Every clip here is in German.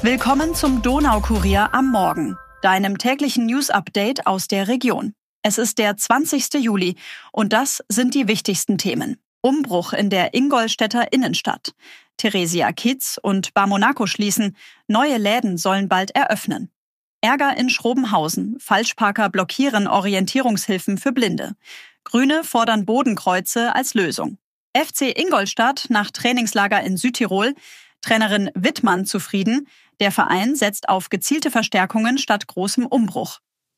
Willkommen zum Donaukurier am Morgen, deinem täglichen News-Update aus der Region. Es ist der 20. Juli und das sind die wichtigsten Themen. Umbruch in der Ingolstädter Innenstadt. Theresia Kiez und Bar Monaco schließen. Neue Läden sollen bald eröffnen. Ärger in Schrobenhausen. Falschparker blockieren Orientierungshilfen für Blinde. Grüne fordern Bodenkreuze als Lösung. FC Ingolstadt nach Trainingslager in Südtirol. Trainerin Wittmann zufrieden. Der Verein setzt auf gezielte Verstärkungen statt großem Umbruch.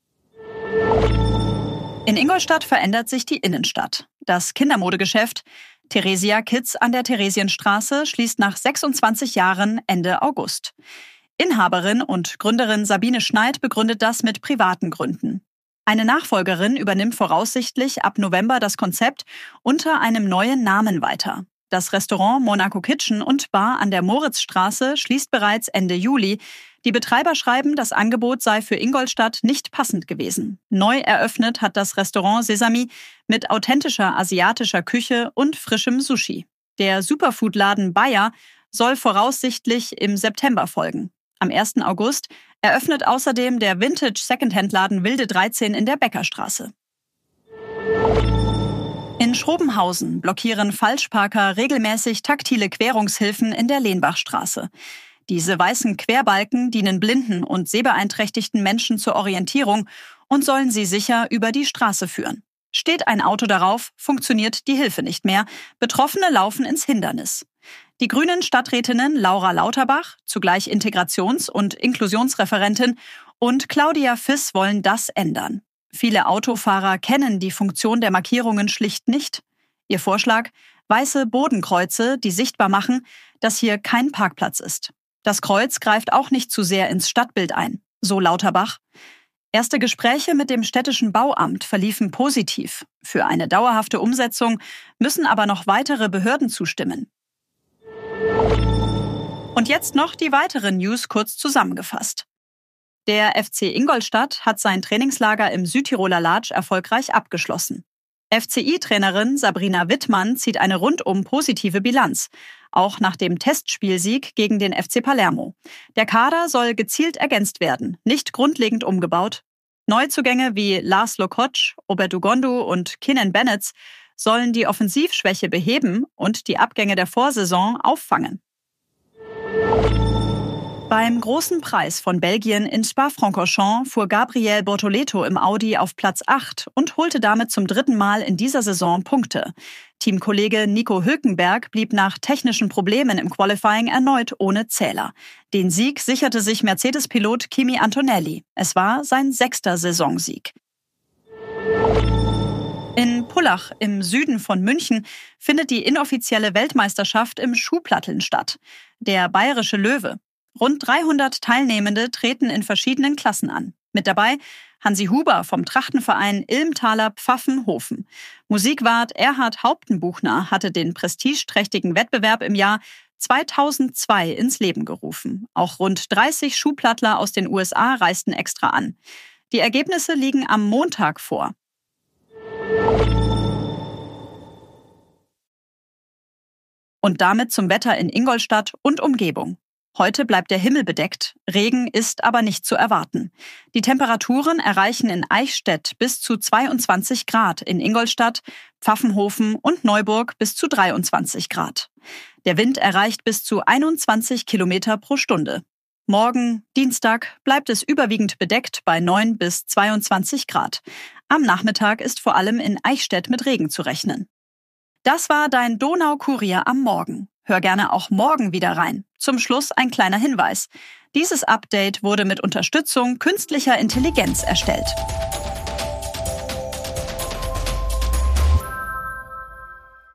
In Ingolstadt verändert sich die Innenstadt. Das Kindermodegeschäft Theresia Kiez an der Theresienstraße schließt nach 26 Jahren Ende August. Inhaberin und Gründerin Sabine Schneid begründet das mit privaten Gründen. Eine Nachfolgerin übernimmt voraussichtlich ab November das Konzept unter einem neuen Namen weiter. Das Restaurant Monaco Kitchen und Bar an der Moritzstraße schließt bereits Ende Juli. Die Betreiber schreiben, das Angebot sei für Ingolstadt nicht passend gewesen. Neu eröffnet hat das Restaurant Sesami mit authentischer asiatischer Küche und frischem Sushi. Der Superfood-Laden Bayer soll voraussichtlich im September folgen. Am 1. August eröffnet außerdem der Vintage-Secondhand-Laden Wilde 13 in der Bäckerstraße. In Schrobenhausen blockieren Falschparker regelmäßig taktile Querungshilfen in der Lehnbachstraße. Diese weißen Querbalken dienen blinden und sehbeeinträchtigten Menschen zur Orientierung und sollen sie sicher über die Straße führen. Steht ein Auto darauf, funktioniert die Hilfe nicht mehr. Betroffene laufen ins Hindernis. Die grünen Stadträtinnen Laura Lauterbach, zugleich Integrations- und Inklusionsreferentin, und Claudia Fiss wollen das ändern. Viele Autofahrer kennen die Funktion der Markierungen schlicht nicht. Ihr Vorschlag: weiße Bodenkreuze, die sichtbar machen, dass hier kein Parkplatz ist. Das Kreuz greift auch nicht zu sehr ins Stadtbild ein, so Lauterbach. Erste Gespräche mit dem städtischen Bauamt verliefen positiv. Für eine dauerhafte Umsetzung müssen aber noch weitere Behörden zustimmen. Und jetzt noch die weiteren News kurz zusammengefasst. Der FC Ingolstadt hat sein Trainingslager im Südtiroler Latsch erfolgreich abgeschlossen. FCI-Trainerin Sabrina Wittmann zieht eine rundum positive Bilanz, auch nach dem Testspielsieg gegen den FC Palermo. Der Kader soll gezielt ergänzt werden, nicht grundlegend umgebaut. Neuzugänge wie Lars Lokotsch, Obert Ugondu und Kenan Bennett sollen die Offensivschwäche beheben und die Abgänge der Vorsaison auffangen. Beim Großen Preis von Belgien in Spa-Francorchamps fuhr Gabriel Bortoleto im Audi auf Platz 8 und holte damit zum 3. Mal in dieser Saison Punkte. Teamkollege Nico Hülkenberg blieb nach technischen Problemen im Qualifying erneut ohne Zähler. Den Sieg sicherte sich Mercedes-Pilot Kimi Antonelli. Es war sein 6. Saisonsieg. In Pullach im Süden von München findet die inoffizielle Weltmeisterschaft im Schuhplatteln statt. Der Bayerische Löwe. Rund 300 Teilnehmende treten in verschiedenen Klassen an. Mit dabei Hansi Huber vom Trachtenverein Ilmtaler Pfaffenhofen. Musikwart Erhard Hauptenbuchner hatte den prestigeträchtigen Wettbewerb im Jahr 2002 ins Leben gerufen. Auch rund 30 Schuhplattler aus den USA reisten extra an. Die Ergebnisse liegen am Montag vor. Und damit zum Wetter in Ingolstadt und Umgebung. Heute bleibt der Himmel bedeckt, Regen ist aber nicht zu erwarten. Die Temperaturen erreichen in Eichstätt bis zu 22 Grad, in Ingolstadt, Pfaffenhofen und Neuburg bis zu 23 Grad. Der Wind erreicht bis zu 21 Kilometer pro Stunde. Morgen, Dienstag, bleibt es überwiegend bedeckt bei 9 bis 22 Grad. Am Nachmittag ist vor allem in Eichstätt mit Regen zu rechnen. Das war dein Donaukurier am Morgen. Hör gerne auch morgen wieder rein. Zum Schluss ein kleiner Hinweis. Dieses Update wurde mit Unterstützung künstlicher Intelligenz erstellt.